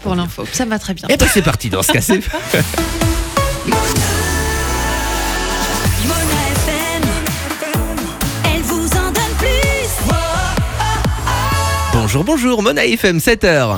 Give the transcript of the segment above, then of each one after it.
pour l'info. Ça me va très bien. Et c'est parti dans ce cas. C'est... Bonjour, Mona FM, 7h.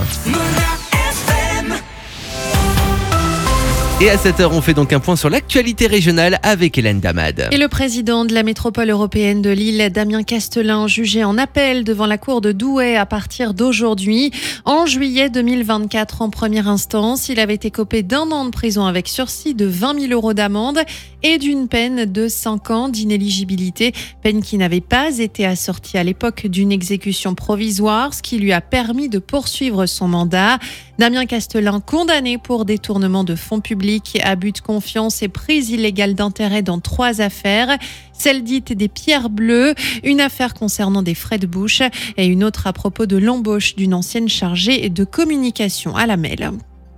Et à 7h, on fait donc un point sur l'actualité régionale avec Hélène Damad. Et le président de la métropole européenne de Lille, Damien Castelin, jugé en appel devant la cour de Douai à partir d'aujourd'hui. En juillet 2024, en première instance, il avait été écopé d'1 an de prison avec sursis, de 20 000 euros d'amende et d'une peine de 5 ans d'inéligibilité. Peine qui n'avait pas été assortie à l'époque d'une exécution provisoire, ce qui lui a permis de poursuivre son mandat. Damien Castelin, condamné pour détournement de fonds publics, abus de confiance et prise illégale d'intérêt dans 3 affaires. Celle dite des pierres bleues, une affaire concernant des frais de bouche et une autre à propos de l'embauche d'une ancienne chargée de communication à la MEL.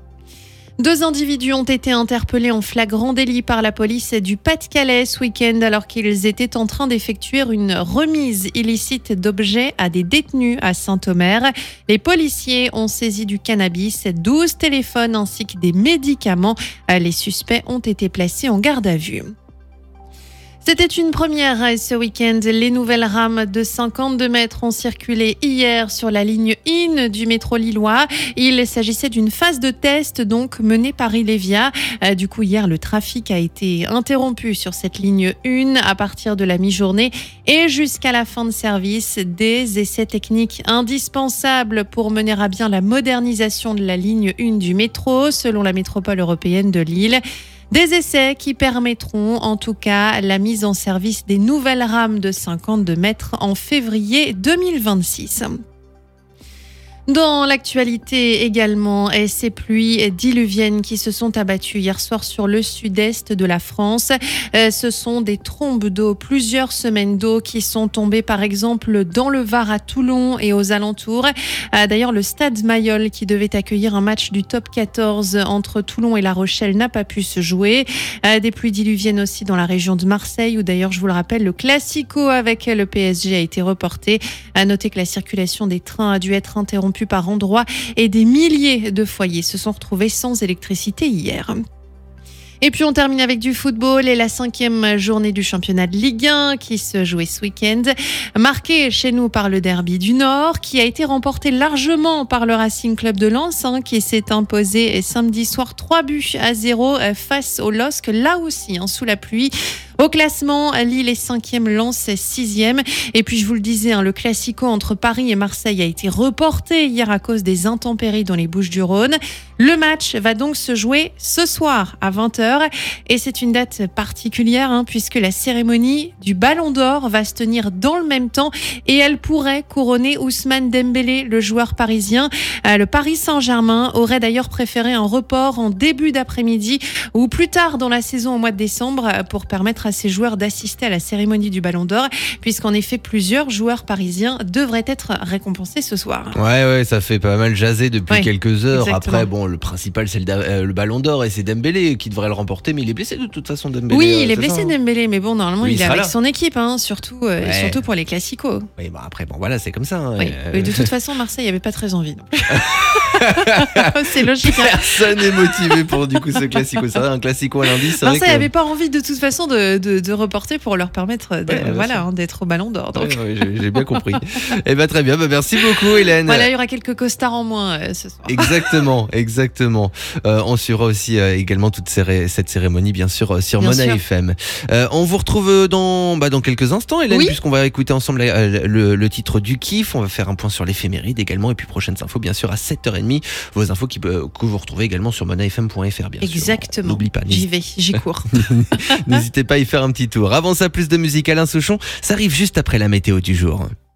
2 individus ont été interpellés en flagrant délit par la police du Pas-de-Calais ce week-end alors qu'ils étaient en train d'effectuer une remise illicite d'objets à des détenus à Saint-Omer. Les policiers ont saisi du cannabis, 12 téléphones ainsi que des médicaments. Les suspects ont été placés en garde à vue. C'était une première ce week-end. Les nouvelles rames de 52 mètres ont circulé hier sur la ligne 1 du métro lillois. Il s'agissait d'une phase de test donc menée par Ilevia. Du coup, hier, le trafic a été interrompu sur cette ligne 1 à partir de la mi-journée et jusqu'à la fin de service. Des essais techniques indispensables pour mener à bien la modernisation de la ligne 1 du métro, selon la métropole européenne de Lille. Des essais qui permettront en tout cas la mise en service des nouvelles rames de 52 mètres en février 2026. Dans l'actualité également, ces pluies diluviennes qui se sont abattues hier soir sur le sud-est de la France. Ce sont des trombes d'eau, plusieurs semaines d'eau qui sont tombées par exemple dans le Var à Toulon et aux alentours. D'ailleurs, le stade Mayol qui devait accueillir un match du top 14 entre Toulon et La Rochelle n'a pas pu se jouer. Des pluies diluviennes aussi dans la région de Marseille où d'ailleurs, je vous le rappelle, le Classico avec le PSG a été reporté. À noter que la circulation des trains a dû être interrompue par endroits et des milliers de foyers se sont retrouvés sans électricité hier. Et puis on termine avec du football et la 5e journée du championnat de Ligue 1 qui se jouait ce week-end. Marquée chez nous par le derby du Nord qui a été remporté largement par le Racing Club de Lens qui s'est imposé samedi soir 3-0 face au LOSC, là aussi sous la pluie. Au classement, Lille est 5e, Lens est 6e. Et puis je vous le disais, le Classico entre Paris et Marseille a été reporté hier à cause des intempéries dans les Bouches-du-Rhône. Le match va donc se jouer ce soir à 20h. Et c'est une date particulière puisque la cérémonie du Ballon d'Or va se tenir dans le même temps et elle pourrait couronner Ousmane Dembélé, le joueur parisien. Le Paris Saint-Germain aurait d'ailleurs préféré un report en début d'après-midi ou plus tard dans la saison au mois de décembre pour permettre à ses joueurs d'assister à la cérémonie du Ballon d'Or, puisqu'en effet plusieurs joueurs parisiens devraient être récompensés ce soir. Ouais, ça fait pas mal jaser depuis quelques heures. Exactement. Après, bon, le principal c'est le Ballon d'Or et c'est Dembélé qui devrait le remporter, mais il est blessé de toute façon Dembélé. Oui, il est blessé Dembélé, mais bon, normalement il est avec là. son équipe, surtout pour les classicos. Oui, après, voilà, c'est comme ça. Oui. De toute façon, Marseille n'avait pas très envie. C'est logique. Personne n'est motivé pour du coup ce classico. C'est vrai, un classico à lundi. Marseille n'avait pas envie de toute façon de reporter pour leur permettre d'être au Ballon d'Or. Donc. J'ai bien compris. Et très bien, merci beaucoup Hélène. Voilà, il y aura quelques costards en moins ce soir. Exactement. On suivra aussi également toute cette cérémonie bien sûr sur Mona FM. On vous retrouve dans quelques instants Hélène, puisqu'on va écouter ensemble le titre du kiff. On va faire un point sur l'éphéméride également et puis prochaines infos bien sûr à 7h30. Vos infos que vous retrouvez également sur monafm.fr bien sûr. Exactement. N'oublie pas. J'y cours. N'hésitez pas à y faire un petit tour. Avant ça, plus de musique. Alain Souchon, ça arrive juste après la météo du jour.